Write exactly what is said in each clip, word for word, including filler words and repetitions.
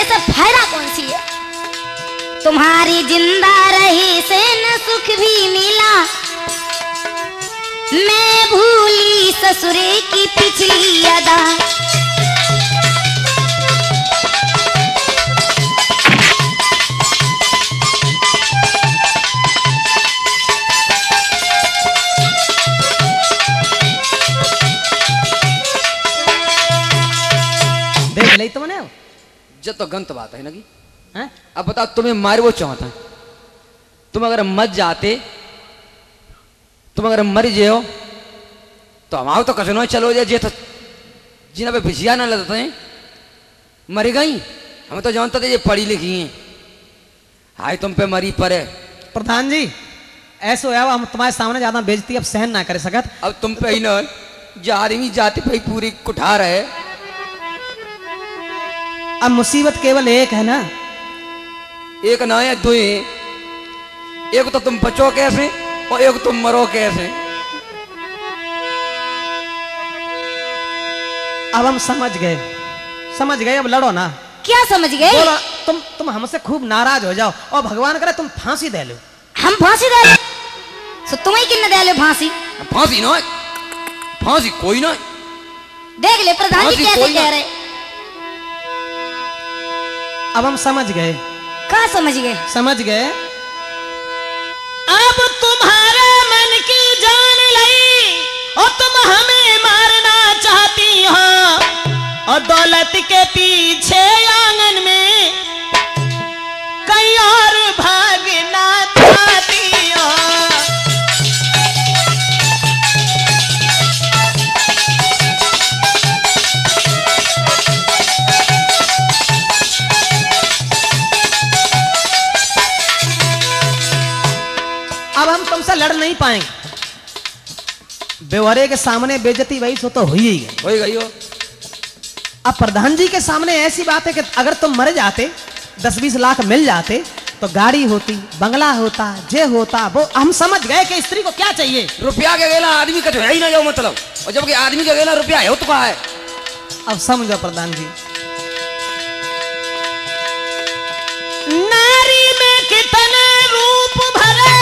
से फायदा कौन सी है? तुम्हारी जिंदा रही से न सुख भी मिला, मैं भूली ससुरे की पिछली अदा। देख ले तुमने जो तो गंत बात है ना कि हैं? अब बताओ तुम्हें मार वो चाहता है, तुम अगर मत जाते, तुम अगर मर जाओ तो हम आओ तो कसनो चलो जे जे तो जिन्हें पे भिजिया ना लगते हैं मर गई। हम तो जानते थे ये पढ़ी लिखी हैं, हाय तुम पे मरी पड़े। प्रधान जी ऐसा है हम तुम्हारे सामने ज्यादा बेइज्जती अब सहन ना कर सकत। अब तुम पे ही ना जारवीं जाति पे ही पूरी कुठार है। अब मुसीबत केवल एक है ना, एक ना है दो ही, एक तो तुम बचो कैसे और एक तुम मरो कैसे। अब हम समझ गए, समझ गए, अब लड़ो ना। क्या समझ गए? बोलो तुम तुम हमसे खूब नाराज हो जाओ और भगवान करे तुम फांसी दे लो। हम फांसी दे ले? सो तुम ही किन्ने दे ले फांसी? फांसी ना, फांसी कोई ना। देख ले प्रधान जी कैसे कह रहे। अब हम समझ गए। क्या समझ गए? समझ गए। अब तुम्हारे मन की जान ली और तुम हमें मारना चाहती हो और दौलत के पीछे आंगन में कहीं और भागना चाहती हो। अब हम तुमसे लड़ नहीं पाएंगे, बेवरे के सामने बेइज्जती वही सो तो हुई ही गई। हो गई हो। अब प्रधान जी के सामने ऐसी बात है कि अगर तुम मर जाते, दस बीस लाख मिल जाते तो गाड़ी होती, बंगला होता, जे होता, वो हम समझ गए कि स्त्री को क्या चाहिए। रुपया के गेला आदमी का तो है ही ना, जाओ मतलब, और जबकि आदमी का गेला रुपया है तो कहा है। अब समझो प्रधान जी, नारी में कितने रूप भरे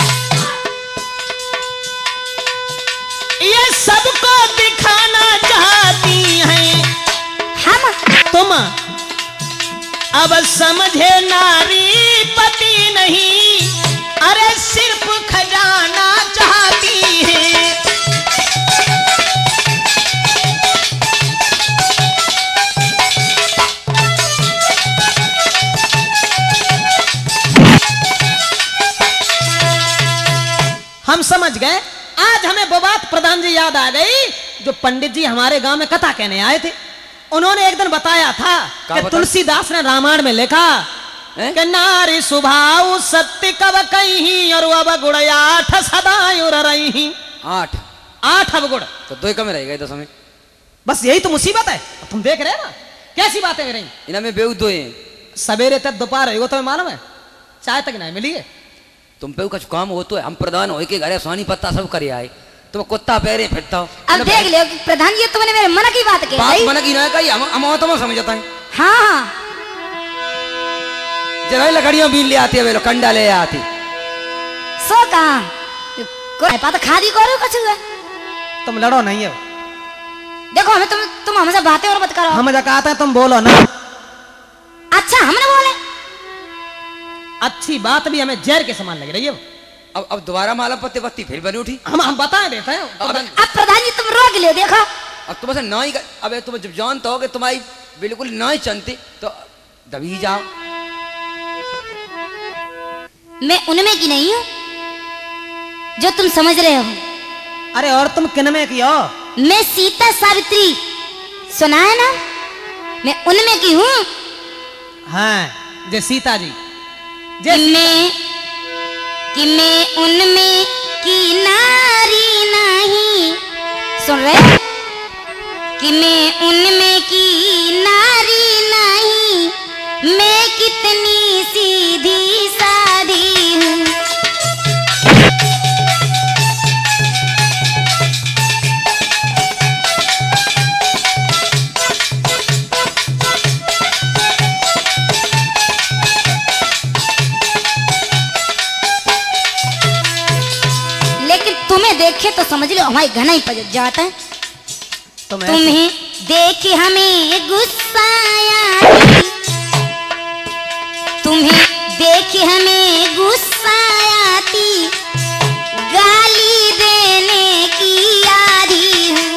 ये सबको दिखाना चाहती हैं हम तुम। अब समझे नारी पति नहीं, अरे सिर्फ खजाना चाहती है। हम समझ गए। आज हमें वो बात प्रधान जी याद आ गई जो पंडित जी हमारे गांव में कथा कहने आए थे। उन्होंने एक दिन बताया था कि तुलसीदास ने रामायण में लिखा कि नारी स्वभाव सत्य कब कहीं और अब गुण आठ सदायुर रही। आठ आठ अब गुण तो दो कम रह गए दस में। बस यही तो मुसीबत है। तुम देख रहे ना कैसी बातें कर रही। इनमें बेऊ दो हैं। सवेरे तक दोपहर है, वो तुम्हें मालूम है चाय तक नहीं मिली है। तुम पे कुछ काम हो तो है, हम प्रधान हो के घरे सोनी पत्ता सब करे आए, तुम कुत्ता पैरे फिरता हो। अब देख ले प्रधान जी, तुमने मेरे मन की बात कही। बात मन की ना कही, हम हम तुम समझता है। हाँ हाँ जरा लकड़ियां बीन ले आती है, वे कंडा ले आती। सो कहा कोई बात खादी करो कुछ है। तुम लड़ो नहीं है। देखो हमें तुम तुम हमसे बातें और मत करो। हम जकाते तुम बोलो ना। अच्छा हमने बोले अच्छी बात भी हमें जहर के समान लग रही है। अब अब दोबारा माला पत्ते पत्ती फिर बनी उठी। हम हम बता देते हैं। अब अब प्रधान जी तुम रोक ले। देखो अब तुम ऐसे ना ही, अब तुम जब जानते हो कि तुम्हारी बिल्कुल ना ही चलती तो दबी जाओ। मैं उनमें की नहीं हूँ जो तुम समझ रहे हो। अरे और तुम किन में की हो? मैं सीता सावित्री सुना है ना, मैं उनमें की हूँ। हाँ जे सीता जी कि मैं कि मैं उनमें की नारी नहीं। सुन रहे कि मैं उनमें की नारी नहीं, मैं कितनी सीधी साधी हूँ। देखे तो समझ लो हमारे घना ही पजट जाता है। तुम ऐसे- तुम्हें देख हमें गुस्सा आती, तुम्हें देख हमें गुस्सा आती, गाली देने की यारी हूँ।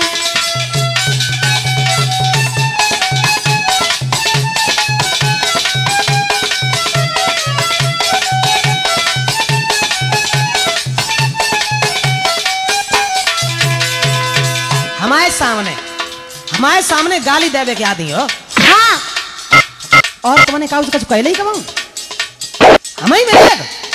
हमारे सामने हमारे सामने गाली देवे के आदि हो। हाँ और तुमने कहा उसका कहले ही कमाऊं हमें ही मिलेगा।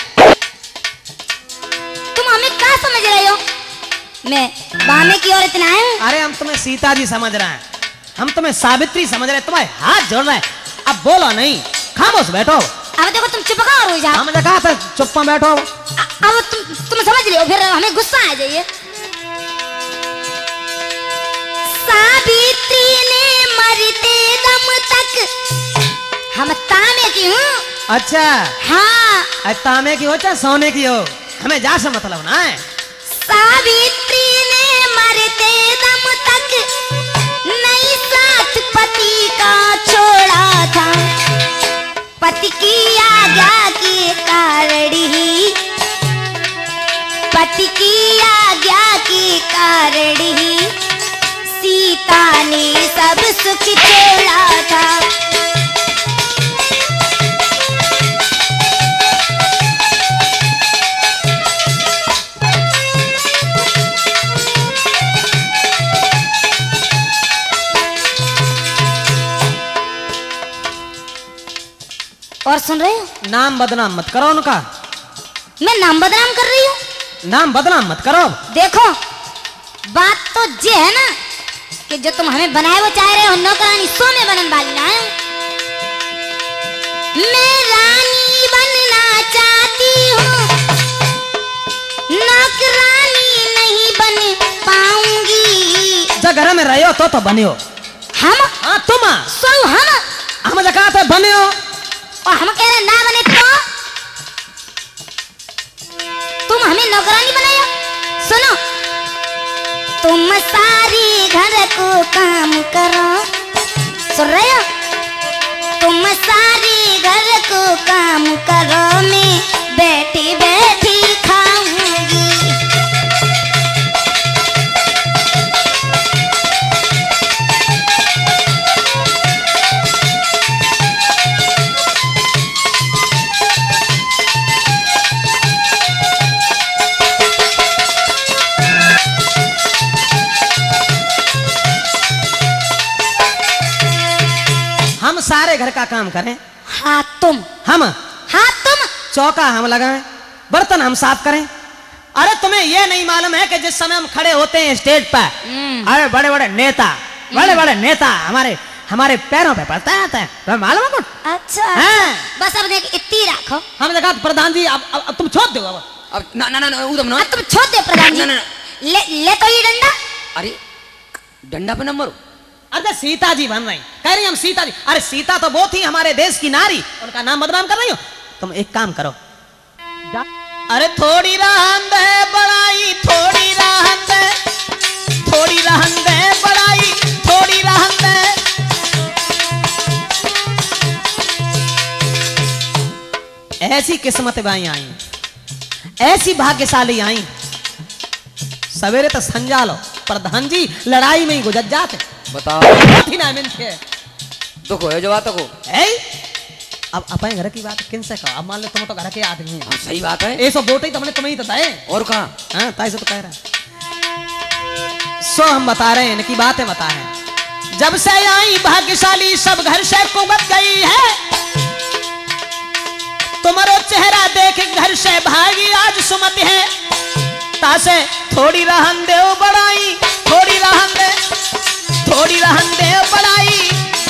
तुम हमें क्या समझ रहे हो? मैं बामे की औरत ना हूँ। अरे हम तुम्हें सीता जी समझ रहे हैं, हम तुम्हें सावित्री समझ रहे हैं, तुम्हारे हाथ जोड़ रहे हैं। अब बोलो नहीं, खामोश बैठो। अब देखो तुम चुप कहाँ हो जाओ। हमने कहा था चुप में बैठो। अ- अब तुम तुम समझ लियो, फिर हमें गुस्सा आ जाइए। सावित्री ने मरते दम तक, हम तामे की हूँ। अच्छा हाँ आज तामे की हो चाहे सोने की हो, हमें जा से मतलब ना है। सावित्री ने मरते दम तक नहीं साथ पति का छोड़ा था, पति की आज्ञा के कारण ही, पति की आज्ञा के कारण ही सीता ने सब सुख छोड़ा था। और सुन रहे हो? नाम बदनाम मत करो उनका, मैं नाम बदनाम कर रही हूँ? नाम बदनाम मत करो। देखो बात तो ये है ना कि जो तुम हमें बनाए वो चाह रहे हो नौकरानी, सो में बनन वाली ना है। मैं रानी बनना चाहती हूँ, नौकरानी नहीं बन पाऊंगी। जब घर में रहे हो तो तो बने हो। हम हाँ तुम सो हम हम कहा था बने हो, और हम कह रहे ना बने तो तुम हमें नौकरानी बनाया। सुनो, तुम सारी घर को काम करो, सुन रहे हो? तुम सारी घर को काम करो, मैं बैठी बैठी खाऊंगी। हम सारे घर का काम करें। हाँ तुम, हम हाँ तुम, चौका हम लगाएं, बर्तन हम साफ करें। अरे तुम्हें यह नहीं मालूम है कि जिस समय हम खड़े होते हैं स्टेज पर, अरे बड़े बड़े नेता बड़े बड़े नेता हमारे हमारे पैरों पे पड़ता है, तुम्हें मालूम है कुछ? अच्छा हाँ। बस अब देख इतनी रखो। हम देखा प्रधान जी अब, अब, अब तुम छोड़ दो। अब अब ना ना ना ना उधम ना अब तुम छोड़ दे प्रधान जी। ना, ना, ना। ले ले तो ये डंडा। अरे डंडा पे नंबर अरे सीता जी बन रही, कह रही हम सीता जी। अरे सीता तो वो थी हमारे देश की नारी, उनका नाम बदनाम कर रही हो तुम। एक काम करो, अरे थोड़ी रहन दे बड़ाई, थोड़ी रहन दे, थोड़ी रहन दे बड़ाई, थोड़ी रहन दे। ऐसी किस्मत बाई आई, ऐसी भाग्यशाली आई, सवेरे तो संजा लो प्रधान जी लड़ाई में ही गुजर जाते। बताओ तो को जो बात को है। अब अपने घर की बात किन से कहो? अब मान लो तुम तो घर के आदमी हो। हाँ, सही बात है। ये सब वोट ही तो हमने तुम्हें ही बताए। और कहाँ? हाँ ताई से तो कह रहा है। सो हम बता रहे हैं, इनकी बातें बता रहे हैं। जब से आई भाग्यशाली सब घर से कुमत गई है, तुम्हारो चेहरा देख घर से भागी आज सुमत है। तासे थोड़ी रहन दे बड़ाई, थोड़ी रहन दे, थोड़ी रहन दे बड़ाई।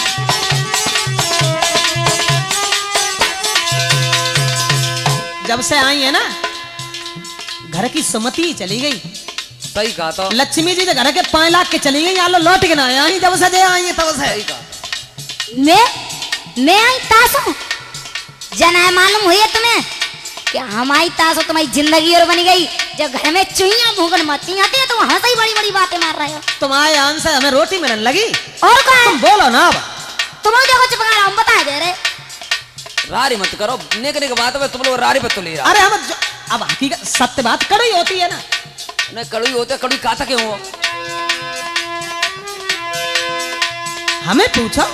जब से आई है ना घर की सुमति चली गई। सही कहा तो। लक्ष्मी जी घर के पांच लाख के चली गई, आलो लौट के ना आई। जब से आई तब से सही कहा। मैं मैं आई तासो जना मालूम हुई है तुम्हें कि हमारी तासो तुम्हारी जिंदगी और बनी गई। जब घर में चुईया भूगन मती आती है तो वहां से ही बड़ी बड़ी बातें मार रहे हो। तुम आए आन से हमें रोटी मिलने लगी और क्या है? तुम बोलो ना अब। तुम्हें देखो चुप कर हम बता दे रहे। रारी मत करो, नेक नेक बात है तुम लोग रारी पे तो ले रहा। अरे हम जो, अब हकीकत सत्य बात कड़वी होती है ना। नहीं कड़वी होते, कड़वी कहा था क्यों हो? हमें पूछो।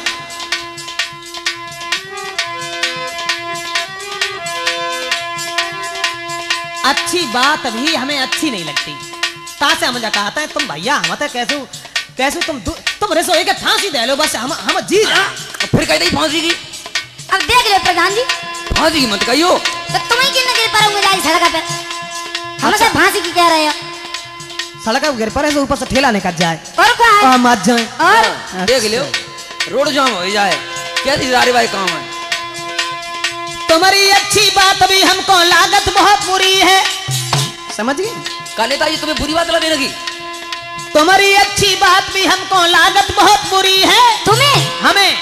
अच्छी बात भी हमें अच्छी नहीं लगती। तासे हम जा कहते हैं तुम भैया हम कैसे कैसे तुम तुम रसोई के फांसी दे लो बस हम हम जी जा। फिर कह दी फांसी की। अब देख ले प्रधान जी, फांसी की मत कहियो। तो तुम्हें किन गिर पर होंगे जाई सड़क पे, हमसे फांसी की कह रहे हो? सड़क पे गिर पड़े तो ऊपर से ठेला निकल जाए और क्या है? और मत जाए। और देख लियो रोड जाम हो जाए, कैसी रारी भाई काम है। तुम्हारी अच्छी बात भी हमको लागत बहुत बुरी है, समझ गए? का नेताजी तुम्हें बुरी बात लगे लगी? तुम्हारी अच्छी बात भी हमको लागत बहुत बुरी है। तुम्हें हमें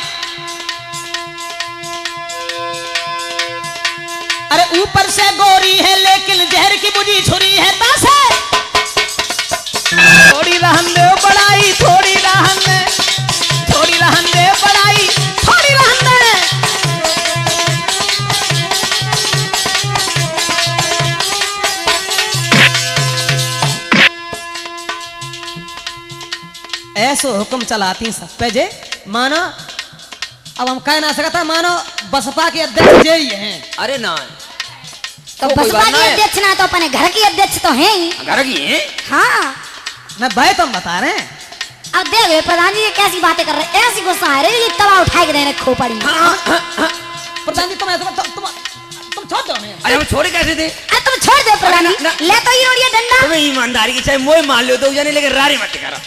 अरे ऊपर से गोरी है लेकिन जहर की बुझी छुरी है तासे। थोड़ी रहन दे बड़ाई, थोड़ी रहन दे, थोड़ी रहन दे बड़ाई, थोड़ी रहन दे। ऐसो हुक्म चलाती सब पे जे मानो अब हम कह ना सकता मानो बसपा के अध्यक्ष जे ही हैं। अरे ना तो बसपा की अध्यक्ष ना तो अपने घर की अध्यक्ष तो हैं ही। घर की है? हाँ मैं भाई तुम बता रहे हैं। अब देख ले प्रधान जी ये कैसी बातें कर रहे हैं, ऐसी गुस्सा आ रही है तवा उठा के देने खोपड़ी। प्रधान जी तुम ऐसा तुम तुम तुम छोड़ दो हमें। अरे हम छोड़े कैसे थे? अरे तुम छोड़ दे प्रधान जी, ना- ले तो ये रोड़िया डंडा। तुम्हें ईमानदारी की चाहे मोह मान लो तो जाने लेकिन रारी मत करो।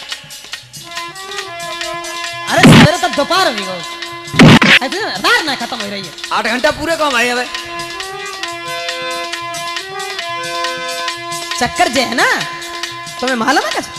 अरे सवेरे तक दोपहर हो गई, ऐसे ना रात ना खत्म हो रही है। आठ घंटा पूरे काम आए अब। चक्कर जे है ना तुम्हें मालूम है कैसे?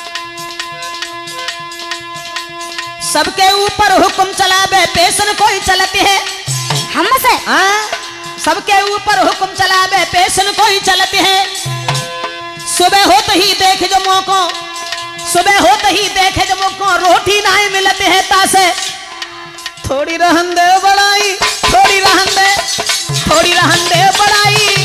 सबके ऊपर हुक्म चलावे पेशन कोई चलती है हमसे हाँ? सबके ऊपर हुक्म चलावे पेशन कोई चलती है। सुबह होते ही देख जो मौको, सुबह होते ही देखे जो मौको रोटी नहीं मिलती है तासे। थोड़ी रहन दे बड़ाई, थोड़ी रहन दे, थोड़ी रहन दे बड़ाई।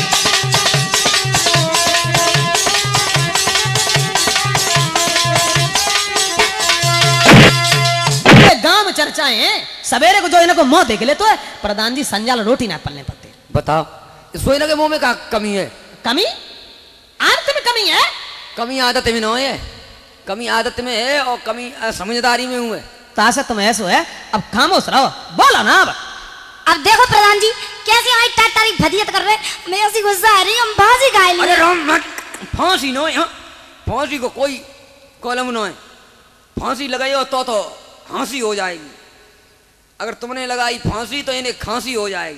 गांव में चर्चाएं हैं सवेरे को जो इनको मुंह देख ले तो है प्रधान जी संजाल रोटी ना पलने पड़ते। बताओ सोइना के मुंह में क्या कमी है? कमी आदत में कमी है। कमी आदत में नहीं है, कमी आदत में है और कमी अ, समझदारी में हुए। तासे तुम ऐसो है अब खामोश रहो, बोलो ना अब। अब देखो प्रधान जी कैसे हमारी टाटारी फदियत कर रहे हैं, मैं ऐसी गुस्सा आ रही हम बाजी गाय लिए। अरे राम मत फांसी नो है, फांसी को कोई कॉलम नो है। फांसी लगाई हो तो तो फांसी हो जाएगी, अगर तुमने लगाई फांसी तो इन्हें खांसी हो जाएगी।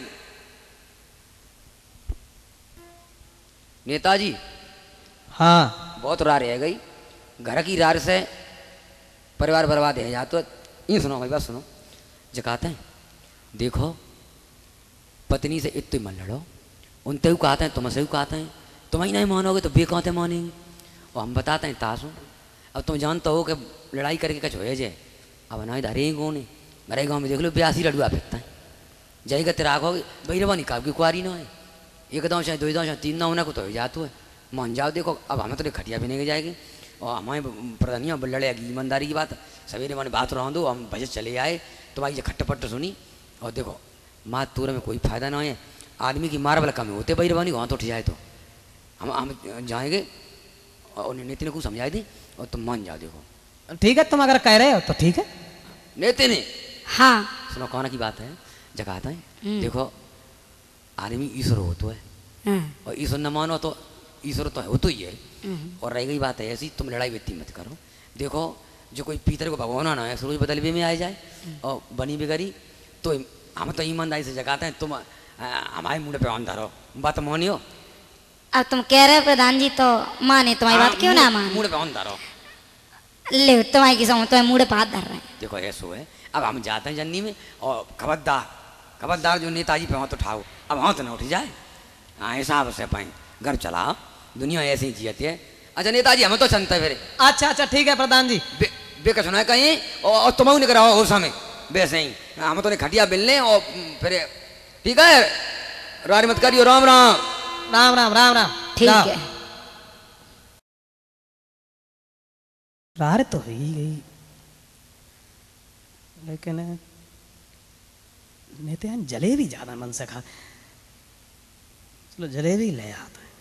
नेताजी हाँ बहुत रार रह गई, घर की रार से परिवार बर्बाद है। या तो ये सुनो भाई बात सुनो, जो कहते हैं देखो पत्नी से इतने मन लड़ो, उनते भी कहते हैं तुमसे भी कहते हैं, तुम ही नहीं मानोगे तो बे कहते मानेंगे। और हम बताते हैं तासू, अब तुम जानते हो कि लड़ाई करके कुछ हो जाए। अब ना इधर ही कौन है, मेरे गाँव में देख लो ब्यासी लड़ुआ फेंकता है, जाएगा तेरा खोगे भैरवानी काब की कुआरी ना है, एक दाँव चाहे दो दाँव चाहे तीन दाँव ना को तो हो जाते है। मान जाओ देखो अब हमें तो खटिया भी नहीं जाएगी और हमारे प्रधानियाँ लड़ेगी ईमानदारी की बात। सवेरे मैंने बात रहा दो हम बजट चले आए तुम्हारी ये खट्टपट्ट सुनी और देखो माँ तूर में कोई फायदा ना है, आदमी की मार वाला कम होते भैरवानी वहाँ तो उठ जाए तो हम हम जाएंगे और नेता ने को समझाए दी और तुम मान जाओ। देखो ठीक है तुम अगर कह रहे हो तो ठीक है। नेता ने हाँ सुनो कौन की बात है जगाता है, देखो आदमी ईश्वर हो तो है और ईश्वर न मानो तो ईश्वर तो हो तो ही है। और रह गई बात है ऐसी, तुम लड़ाई बेती मत करो। देखो जो कोई पीतर को भगवाना ना है सूरज बदल भी में आ जाए और बनी बिगड़ी तो हम तो ईमानदारी से जगाते हैं, तुम हमारे मुंह पे अंधा रहो, बात मानियो। अब तुम कह रहे हो प्रधान जी तो माने तुम्हारी बात क्यों ना माने। मुंह पे अंधा रहो। ले तुम्हारी की समझ तुम्हें मुड़े पे हाथ धर रहे हैं। देखो ऐसो है अब हम जाते हैं जन्नी में और खबरदार खबरदार जो नेताजी पे हाथ उठाओ, अब हाथ ना उठ जाए। हाँ हिसाब से पाए घर चलाओ, दुनिया ऐसी ही जियती है। अच्छा नेताजी हमें तो चलता है फिर। अच्छा अच्छा ठीक है प्रधान जी। बे, बेका सुना है कहीं और, और तुम नहीं कराओ उस समय वैसे ही हम तो ने खटिया मिलने और फिर ठीक है रारी मत करियो। राम राम राम राम राम राम। ठीक जाओ। है। रार तो हो ही गई, लेकिन मैं तो यहाँ जलेबी ज्यादा मन से खा, चलो जलेबी ले आता है।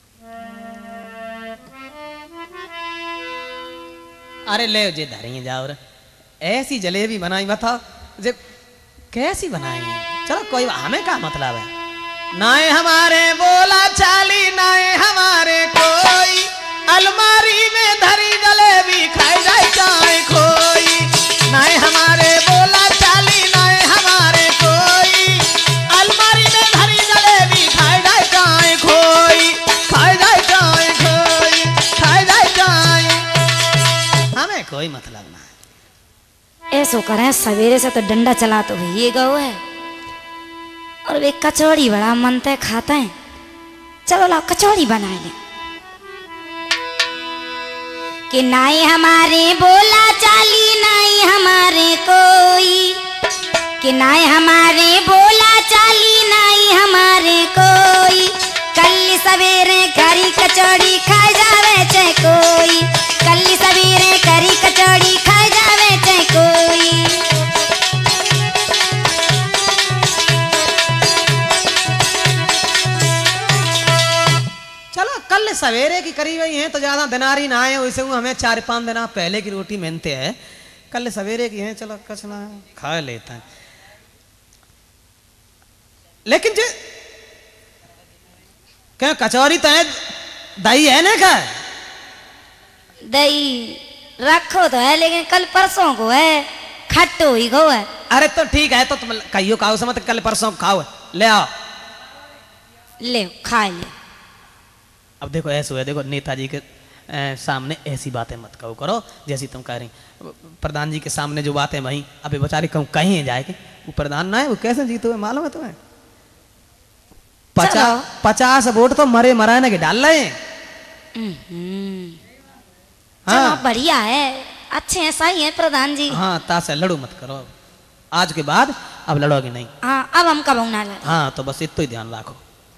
अरे ले जे धरिए जाओ रे, ऐसी जलेबी बनाई बताओ जे कैसी बनाई है। चलो कोई बात, हमें क्या मतलब है। नाए हमारे बोला चाली नाए हमारे कोई, अलमारी में धरी जलेबी खाई जाए चाहे खोई। नाए हमारे बोला चाली नाए हमारे कोई, अलमारी में धरी जलेबी खाई जाए चाहे खोई, खाई जाए चाहे खोई, खाई जाए चाहे। हमें कोई मतलब ना है। ऐसो करें सवेरे से तो डंडा चला तो ये गौ है और वे कचौड़ी बड़ा मन तय खाता है। चलो लाओ कचौड़ी बना ले। कि नाई हमारे बोला चाली नाई हमारे कोई, कि नाई हमारे बोला चाली नाई हमारे कोई, कल सवेरे करी कचौड़ी खाए जावे चाहे कोई, कल सवेरे करी कचौड़ी खाए जावे चाहे कोई। चलो कल सवेरे की करी हुई है तो ज्यादा दिनारी ना आए, वैसे वो हमें चार पांच दिन पहले की रोटी मेहनते है। कल सवेरे की है, चलो कुछ ना खा लेता है। लेकिन जो क्या कचौरी तो है, दही है ना का? दही रखो तो है लेकिन कल परसों को है, खट्टो ही गो है। अरे तो ठीक है, तो तुम कहियो खाओ समझ, कल परसों खाओ, ले आओ। ले खा ले। अब देखो ऐसा है, देखो नेताजी के ए, सामने ऐसी बातें मत कहो करो जैसी तुम कह रही। प्रधान जी के सामने जो बातें वहीं, अबे बेचारे कहूँ कहीं जाएगी, वो प्रधान ना है, वो कैसे जीते हुए मालूम है तुम्हें? पचास पचास वोट तो मरे मराने के डाल रहे हैं। हाँ बढ़िया है, अच्छे हैं, सही है प्रधान जी। हाँ तासे लड़ो मत करो, आज के बाद अब लड़ोगे नहीं। हाँ अब हम कब ना लड़े। हाँ तो बस इतना ही ध्यान रखो।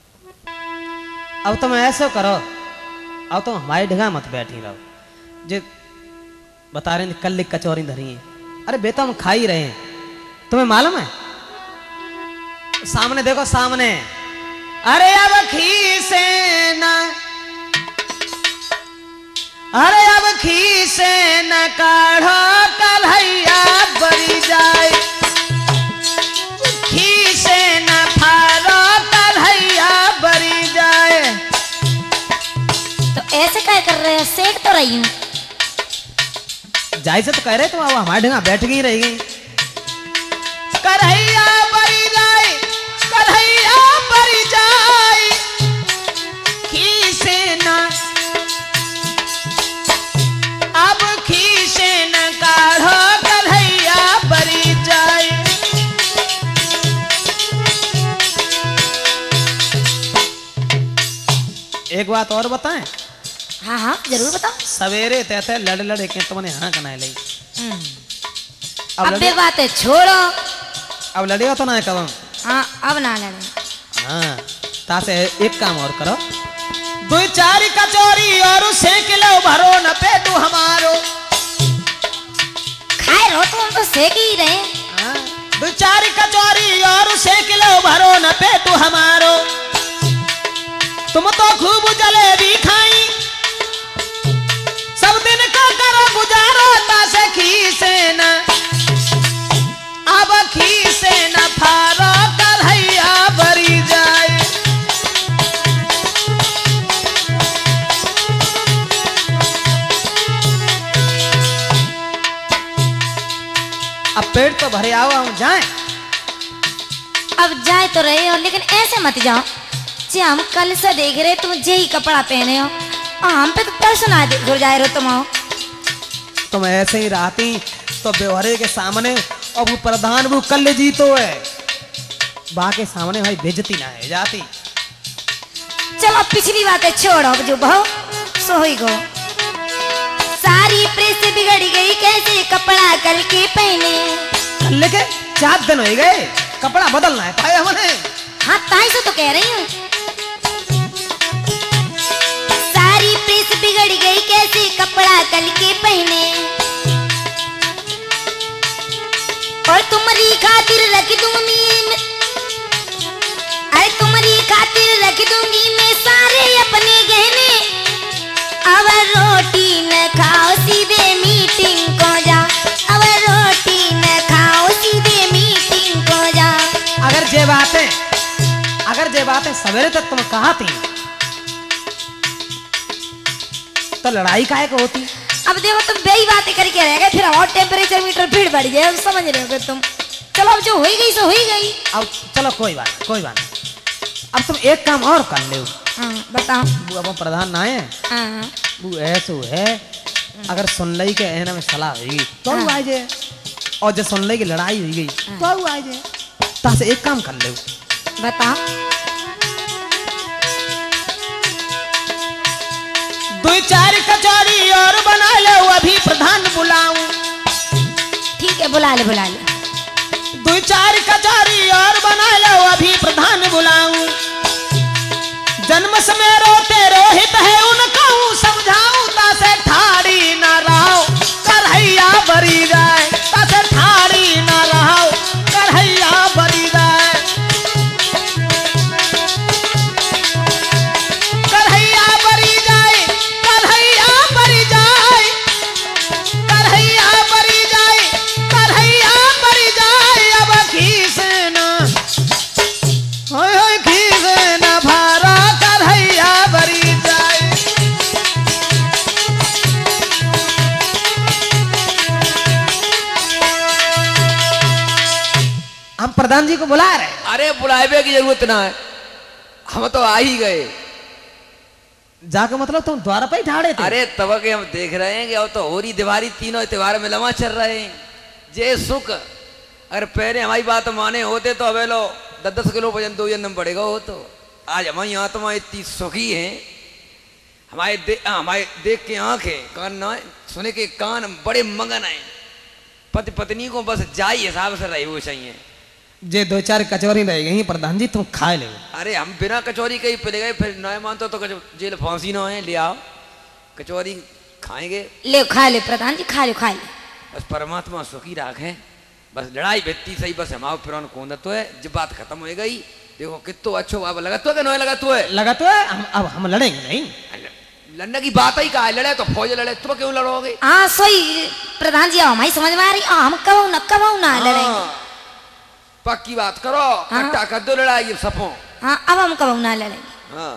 अब तुम ऐसा करो, अब तुम हमारी ढगा मत बैठी रहो। जो बता रहे हैं कल कचौरी धरी है, अरे बेटा हम खा ही रहे हैं, तुम्हें मालूम है? सामने देखो सामने, अरे अब खीसे न, अरे अब खीसे न काढ़ो कन्हैया बरी जाए, खीसे न फारो कन्हैया बरी जाए। तो ऐसे क्या कर रहे हो, सेक तो रही हूँ। जाए से तो कह रहे, तो अब हमारे ढंगा बैठ गई रह गई। कन्हैया बरी जाए, कन्हैया बरी जाए, खीसे न, अब खीसे न काढ़ो कन्हैया बरी जाए। एक बात और बताएं? हाँ हाँ जरूर बताओ। सवेरे तहते लड़ लड़े के तुमने हाँ कनाए ली। अब अब लड़े, ये बातें छोड़ो। अब लड़ेगा तो ना कब? हाँ अब ना लड़े। हाँ तासे एक काम और करो, दो चार कचौरी और सेक लो, भरो न पेटू हमारो। खाए रहो तो हम तो सेक ही रहे। हाँ, दो चार कचौरी और सेक लो, भरो न पेटू हमारो। तुम तो खूब जलेबी खाई, सब दिन का करो गुजारो, तासे खीसे न, अब खीसे न फारो कन्हैया बरी जाए। अब पेट तो भरे आओ, हम जाएं। अब जाए तो रहे हो लेकिन ऐसे मत जाओ जी, हम कल से देख रहे तुम जे ही कपड़ा पहने हो और हम पे तो तरस ना घुर जाए रहो तुम। हो तुम ऐसे ही रहती तो बेवहरे के सामने, अब वो प्रधान वो कल जीतो है, बा के सामने भाई बेइज्जती ना है जाती। चलो पिछली बातें छोड़ो, अब जो बहो सो ही गो। सारी प्रेस बिगड़ गई, कैसे कपड़ा कल के पहने। कल लेके चार दिन हो गए, कपड़ा बदलना है पाए हमने। हाँ ताई से तो कह रही हूँ। सारी प्रेस बिगड़ गई, कैसे कपड़ा कल के पहने। और तुम्हारी खातिर रख दूंगी, अरे तुम्हारी खातिर रख दूंगी मैं सारे अपने गहने। अब रोटी न खाओ सीधे मीटिंग को जाओ, अब रोटी न खाओ सीधे मीटिंग को जाओ। अगर जे बातें अगर जे बातें सवेरे तक तुम कहा थी तो लड़ाई काहे को होती। अब देखो तुम बेही बातें करके रह गए, फिर और टेम्परेचर मीटर भीड़ बढ़ जाए, अब समझ रहे हो तुम। चलो अब जो हो ही गई सो हो ही गई। अब चलो कोई बात कोई बात नहीं। अब तुम एक काम और कर ले। हाँ बताओ। वो अब प्रधान ना है, हाँ वो ऐसो है, अगर सुन लई के एना में सलाह होगी तो हाँ। वो आ जाए, और जब सुन लई की लड़ाई हुई गई तो वो आ जाए। ता से एक काम कर ले। बताओ। दो चार कचौड़ी और बना लो, अभी प्रधान बुलाऊं। ठीक है बुला ले बुला ले। दो चार कचौड़ी और बना लो, अभी प्रधान बुलाऊं। जन्म समय रोते रोहित है उनको समझाऊं, तासे ठाड़ी ना रहो करहैया बरी जाए, तासे ठाड़ी ना रहो करहैया बरी जाए। करहैया बरी जाए, करहैया बरी जाए, करहैया बरी जाए, करहैया बरी जाए। अब खीसे ना होय होय खीसे ना भारा, करहैया बरी जाए। हम प्रधान जी को बुला रहे हैं। अरे बुलावे की जरूरत ना है, हम तो आ ही गए। जाके मतलब तुम द्वारा पे ही ठाड़े थे। अरे तब के हम देख रहे हैं कि अब तो होरी दिवाली तीनों त्योहार में लवा चल रहे हैं। जे सुख अगर पहले हमारी बात माने होते तो अबे लो दस दस किलो वजन दो जन्म बढ़ेगा हो। तो आज हमारी आत्मा इतनी सुखी है, हमारे दे, हमारे देख के आंखें कान ना सुने के कान बड़े मगन है। पति पत्नी को बस जाई हिसाब से रही वो चाहिए। जे दो चार कचौरी रह गई प्रधान जी तुम खा ले। अरे हम बिना कचौरी के ही पिले गए, फिर न मानते तो जेल फांसी ना है, ले आओ कचौरी खाएंगे। ले खा ले प्रधान जी, खा ले खा ले। बस परमात्मा सुखी राखे, बस लड़ाई बेती सही, बस हमारे पुरान कौन तो है। जब बात खत्म हो गई देखो कितो अच्छो बाबा लगा तो है कि नहीं लगा तो है। लगा तो है। हम अब हम लड़ेंगे नहीं। लड़ने की बात ही कहा है, लड़े तो फौज लड़े, तुम क्यों लड़ोगे। हाँ सोई प्रधान जी, हमारी समझ में आ रही। आ, हम कब न कब ना लड़ेंगे। पक्की बात करो, कट्टा कर दो लड़ाई सफो। हाँ अब हम कब ना लड़ेंगे। हाँ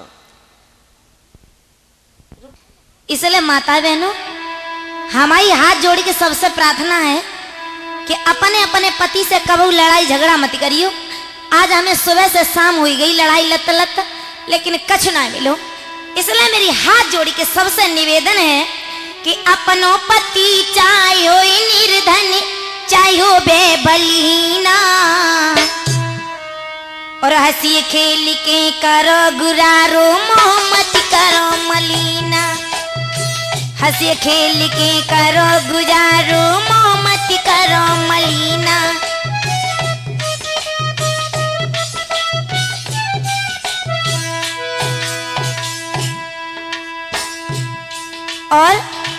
इसलिए माता बहनों हमारी हाथ जोड़ के सबसे प्रार्थना है कि अपने अपने पति से कभी लड़ाई झगड़ा मत करियो। आज हमें सुबह से शाम हुई गई लड़ाई लत लत, लेकिन कछ ना मिलो। इसलिए मेरी हाथ जोड़ी के सबसे निवेदन है कि अपनों पति चाहे हो निर्धन चाहे हो बेबलीना, और हंसी खेल के करो गुरारो मोहम्मद करो मलीना। हंसी खेल के करो गुजारो मोहम्मद करो मलीना। और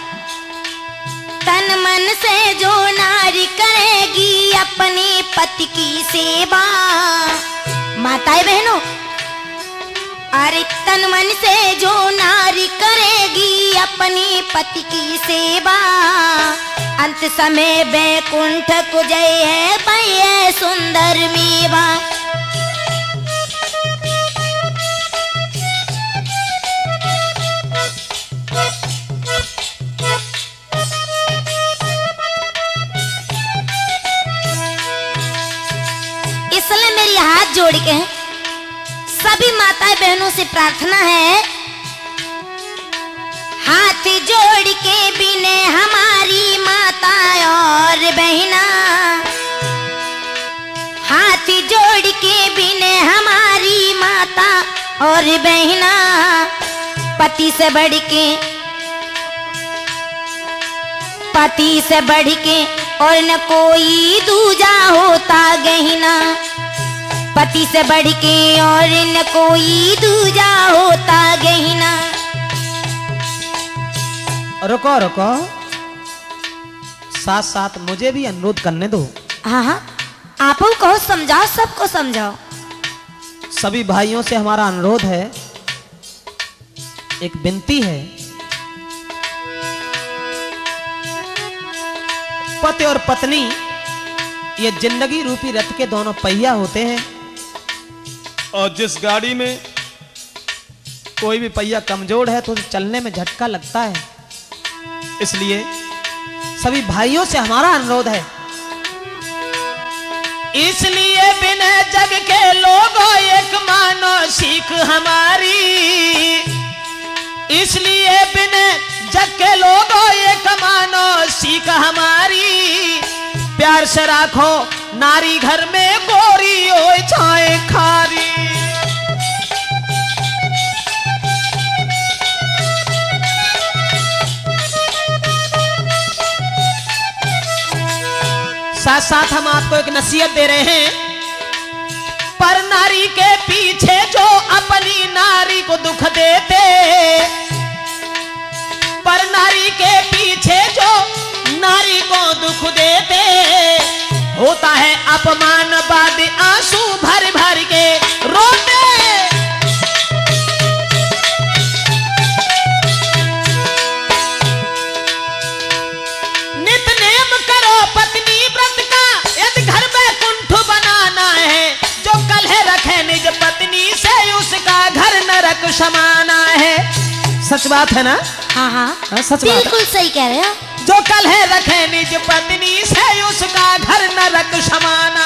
तन मन से जो नारी करेगी अपने पति की सेवा, माताएं बहनों, अरे तन मन से जो नारी करेगी अपने पति की सेवा, अंत समय बैकुंठ को जय है भय सुंदर मेवा। इसलिए मेरी हाथ जोड़ के सभी माताएं बहनों से प्रार्थना है, हाथ जोड़ के बिने हमारी माता और बहना, हाथ जोड़ के बिने हमारी माता और बहना पति से बढ़ के, पति से बढ़ के और न कोई दूजा होता गहना, पति से बढ़ के और न कोई दूजा होता गहना। रुको रुको, साथ साथ मुझे भी अनुरोध करने दो। हाँ हाँ, आप कहो, समझाओ, सबको समझाओ। सभी भाइयों से हमारा अनुरोध है, एक विनती है। पति और पत्नी ये जिंदगी रूपी रथ के दोनों पहिया होते हैं, और जिस गाड़ी में कोई भी पहिया कमजोर है तो उसे चलने में झटका लगता है। इसलिए सभी भाइयों से हमारा अनुरोध है, इसलिए बिना जग के लोगों एक मानो सीख हमारी, इसलिए बिना जग के लोगों एक मानो सीख हमारी। प्यार से राखो नारी घर में गोरी हो छाए खारी। साथ साथ हम आपको एक नसीहत दे रहे हैं, पर नारी के पीछे जो अपनी नारी को दुख देते, पर नारी के पीछे जो नारी को दुख देते, होता है अपमान बाद आंसू भर भर के रोते। नित नेम करो पत्नी व्रत का, यदि घर में कुंठ बनाना है, जो कलह रखे निज पत्नी से उसका घर नरक समाना है। सच बात है ना? हाँ हाँ, हाँ, सच बात है। बिल्कुल सही कह रहे हो। जो कलह रखे निज पत्नी से उसका घर नरक समाना